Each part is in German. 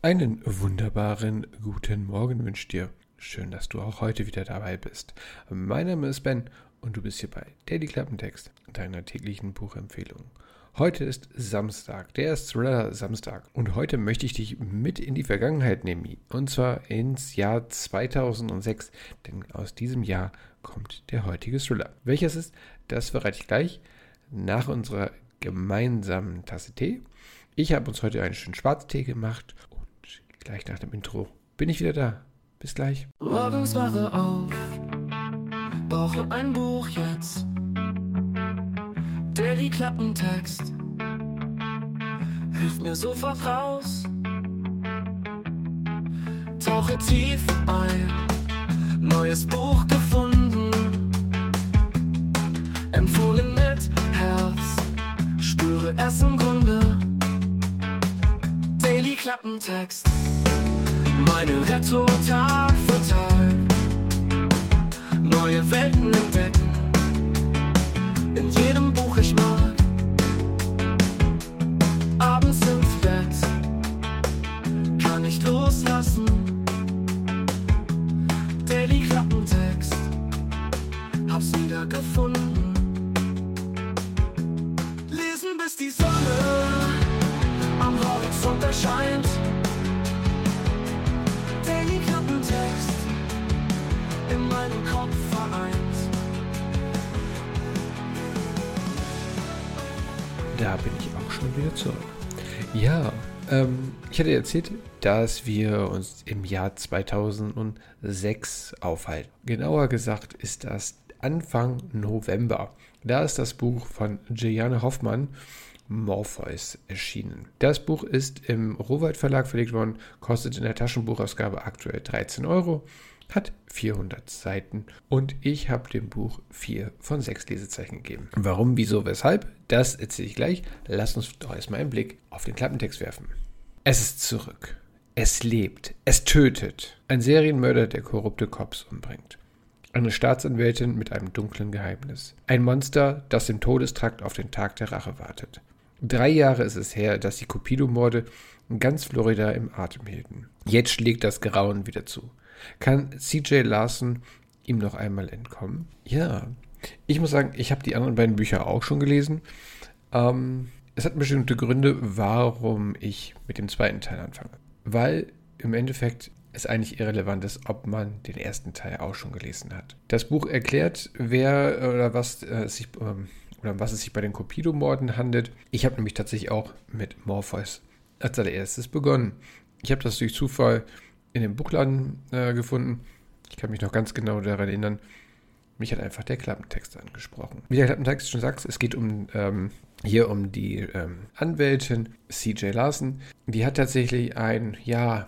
Einen wunderbaren guten Morgen wünsche ich dir. Schön, dass du auch heute wieder dabei bist. Mein Name ist Ben und du bist hier bei Daily Klappentext, deiner täglichen Buchempfehlung. Heute ist Samstag, der ist Thriller-Samstag. Und heute möchte ich dich mit in die Vergangenheit nehmen. Und zwar ins Jahr 2006. Denn aus diesem Jahr kommt der heutige Thriller. Welches ist, das verrate ich gleich nach unserer gemeinsamen Tasse Tee. Ich habe uns heute einen schönen Schwarztee gemacht. Gleich nach dem Intro bin ich wieder da. Bis gleich. Morgens wache auf, brauche ein Buch jetzt. Daily Klappentext hilft mir sofort raus. Tauche tief ein, neues Buch gefunden. Empfohlen mit Herz, spüre es im Grunde. Daily Klappentext, meine Rettung Tag für Tag. Neue Welten entdecken, in jedem Buch ich mag. Abends ins Bett, kann nicht loslassen. Daily Klappentext, hab's wieder gefunden. Lesen bis die Sonne am Horizont erscheint. Daily Klappentext, in meinem Kopf vereint. Da bin ich auch schon wieder zurück. Ja, ich hatte erzählt, dass wir uns im Jahr 2006 aufhalten. Genauer gesagt ist das Anfang November. Da ist das Buch von Gianne Hoffmann, Morpheus, erschienen. Das Buch ist im Rowohlt Verlag verlegt worden, kostet in der Taschenbuchausgabe aktuell 13 €, hat 400 Seiten und ich habe dem Buch 4 von 6 Lesezeichen gegeben. Warum, wieso, weshalb? Das erzähle ich gleich. Lass uns doch erstmal einen Blick auf den Klappentext werfen. Es ist zurück. Es lebt. Es tötet. Ein Serienmörder, der korrupte Cops umbringt. Eine Staatsanwältin mit einem dunklen Geheimnis. Ein Monster, das im Todestrakt auf den Tag der Rache wartet. 3 Jahre ist es her, dass die Cupido-Morde in ganz Florida im Atem hielten. Jetzt schlägt das Grauen wieder zu. Kann C.J. Larson ihm noch einmal entkommen? Ja, ich muss sagen, ich habe die anderen beiden Bücher auch schon gelesen. Es hat bestimmte Gründe, warum ich mit dem zweiten Teil anfange. Weil im Endeffekt es eigentlich irrelevant ist, ob man den ersten Teil auch schon gelesen hat. Das Buch erklärt, wer oder was um was es sich bei den Cupido-Morden handelt. Ich habe nämlich tatsächlich auch mit Morpheus als allererstes begonnen. Ich habe das durch Zufall in dem Buchladen gefunden. Ich kann mich noch ganz genau daran erinnern. Mich hat einfach der Klappentext angesprochen. Wie der Klappentext schon sagt, es geht hier um die Anwältin C.J. Larson. Die hat tatsächlich ein,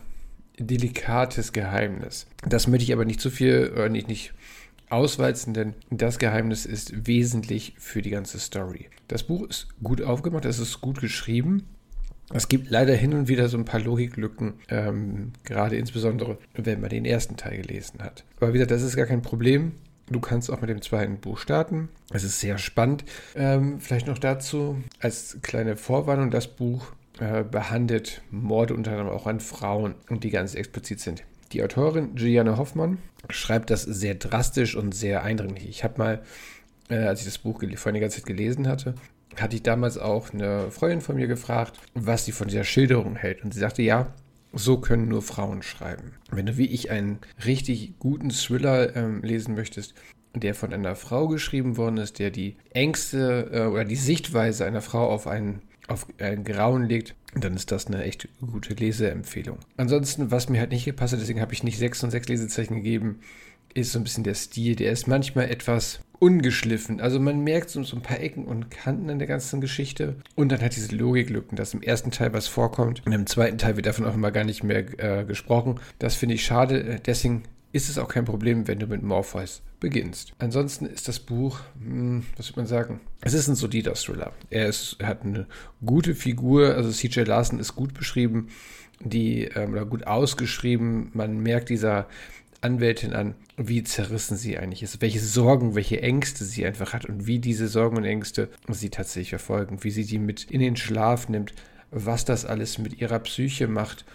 delikates Geheimnis. Das möchte ich aber nicht zu viel, nicht auswalzen, denn das Geheimnis ist wesentlich für die ganze Story. Das Buch ist gut aufgemacht, es ist gut geschrieben. Es gibt leider hin und wieder so ein paar Logiklücken, gerade insbesondere, wenn man den ersten Teil gelesen hat. Aber wie gesagt, das ist gar kein Problem. Du kannst auch mit dem zweiten Buch starten. Es ist sehr spannend. Vielleicht noch dazu als kleine Vorwarnung, das Buch behandelt Morde unter anderem auch an Frauen und die ganz explizit sind. Die Autorin Gianne Hoffmann schreibt das sehr drastisch und sehr eindringlich. Ich habe mal, als ich das Buch vor einiger Zeit gelesen hatte ich damals auch eine Freundin von mir gefragt, was sie von dieser Schilderung hält. Und sie sagte, ja, so können nur Frauen schreiben. Wenn du wie ich einen richtig guten Thriller lesen möchtest, der von einer Frau geschrieben worden ist, der die Ängste oder die Sichtweise einer Frau auf ein Grauen legt, dann ist das eine echt gute Leseempfehlung. Ansonsten, was mir halt nicht gepasst hat, deswegen habe ich nicht 6 von 6 Lesezeichen gegeben, ist so ein bisschen der Stil. Der ist manchmal etwas ungeschliffen. Also man merkt so ein paar Ecken und Kanten in der ganzen Geschichte. Und dann hat diese Logiklücken, dass im ersten Teil was vorkommt und im zweiten Teil wird davon auch immer gar nicht mehr gesprochen. Das finde ich schade. Deswegen ist es auch kein Problem, wenn du mit Morpheus beginnst. Ansonsten ist das Buch, was würde man sagen, es ist ein solider Thriller. Er hat eine gute Figur, also C.J. Larson ist gut beschrieben, oder gut ausgeschrieben. Man merkt dieser Anwältin an, wie zerrissen sie eigentlich ist, welche Sorgen, welche Ängste sie einfach hat und wie diese Sorgen und Ängste sie tatsächlich verfolgen, wie sie die mit in den Schlaf nimmt, was das alles mit ihrer Psyche macht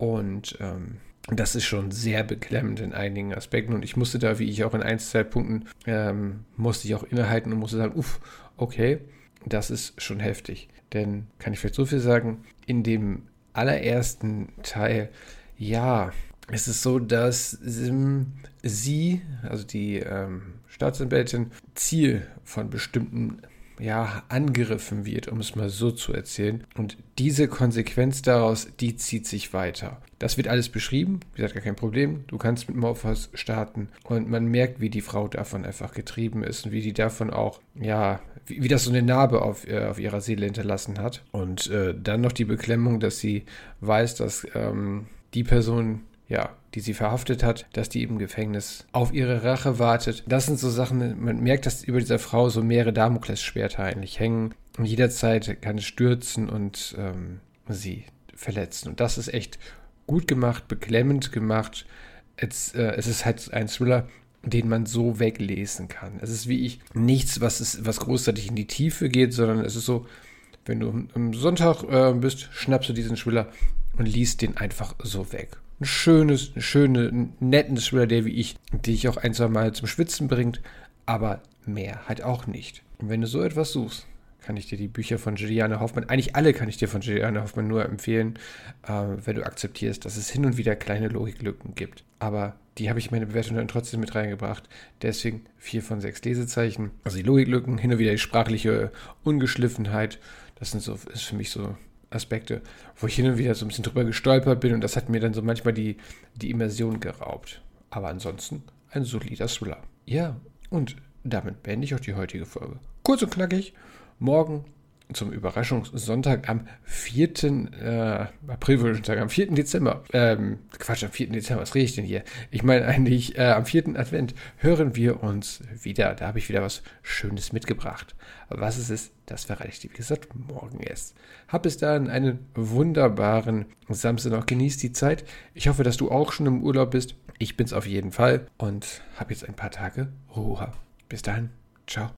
Und das ist schon sehr beklemmend in einigen Aspekten. Und ich musste da, wie ich auch in 1, 2 Punkten, musste ich auch innehalten und musste sagen, okay, das ist schon heftig. Denn, kann ich vielleicht so viel sagen, in dem allerersten Teil, ja, es ist so, dass sie, also die Staatsanwältin, Ziel von bestimmten angegriffen wird, um es mal so zu erzählen. Und diese Konsequenz daraus, die zieht sich weiter. Das wird alles beschrieben, wie gesagt, gar kein Problem. Du kannst mit Morphos starten und man merkt, wie die Frau davon einfach getrieben ist und wie die davon auch, wie das so eine Narbe auf ihrer Seele hinterlassen hat. Und dann noch die Beklemmung, dass sie weiß, dass die Person, die sie verhaftet hat, dass die im Gefängnis auf ihre Rache wartet. Das sind so Sachen, man merkt, dass über dieser Frau so mehrere Damoklesschwerter eigentlich hängen. Und jederzeit kann es stürzen und sie verletzen. Und das ist echt gut gemacht, beklemmend gemacht. Es ist halt ein Thriller, den man so weglesen kann. Es ist nichts, was großartig in die Tiefe geht, sondern es ist so, wenn du am Sonntag bist, schnappst du diesen Thriller und liest den einfach so weg. Einen netten Thriller, der wie ich, dich auch 1, 2 Mal zum Schwitzen bringt, aber mehr halt auch nicht. Und wenn du so etwas suchst, kann ich dir die Bücher von Juliane Hoffmann, eigentlich alle kann ich dir von Juliane Hoffmann nur empfehlen, wenn du akzeptierst, dass es hin und wieder kleine Logiklücken gibt. Aber die habe ich in meine Bewertung dann trotzdem mit reingebracht. Deswegen 4 von 6 Lesezeichen. Also die Logiklücken, hin und wieder die sprachliche Ungeschliffenheit, ist für mich so Aspekte, wo ich hin und wieder so ein bisschen drüber gestolpert bin und das hat mir dann so manchmal die Immersion geraubt. Aber ansonsten ein solider Thriller. Ja, und damit beende ich auch die heutige Folge. Kurz und knackig. Morgen zum Überraschungssonntag am 4. April, würde ich sagen, am 4. Dezember. Am 4. Dezember, was rede ich denn hier? Ich meine eigentlich am 4. Advent hören wir uns wieder. Da habe ich wieder was Schönes mitgebracht. Was es ist, das verrate ich dir, wie gesagt, morgen erst. Hab bis dahin einen wunderbaren Samstag noch. Genieß die Zeit. Ich hoffe, dass du auch schon im Urlaub bist. Ich bin's auf jeden Fall und habe jetzt ein paar Tage Ruhe. Bis dahin. Ciao.